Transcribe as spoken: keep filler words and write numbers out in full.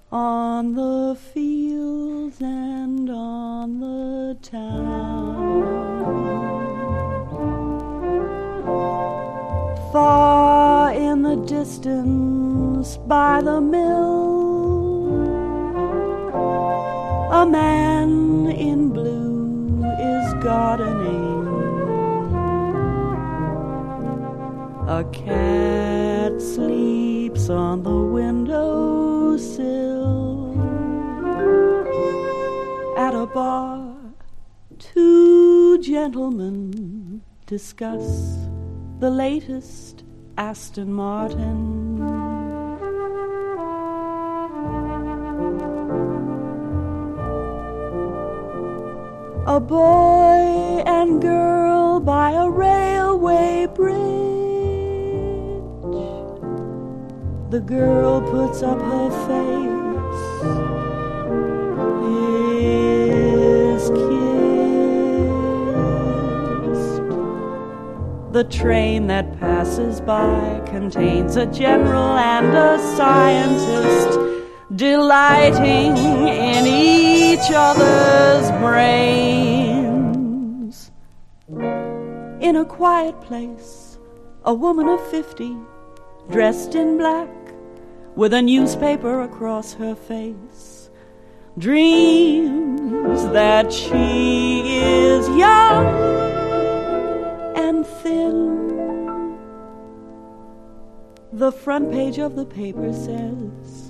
on the fields and on the town. Far in the distance by the mill, a man in blue is gardening. A cat sleeps on the windowsill. At a bar, two gentlemen discuss the latest Aston Martin. A boy and girl by a railway bridge. The girl puts up her face, is kissed. The train that passes by contains a general and a scientist, delighting in each other's brains. In a quiet place, a woman of fifty, dressed in black, with a newspaper across her face, dreams that she is young and thin. The front page of the paper says,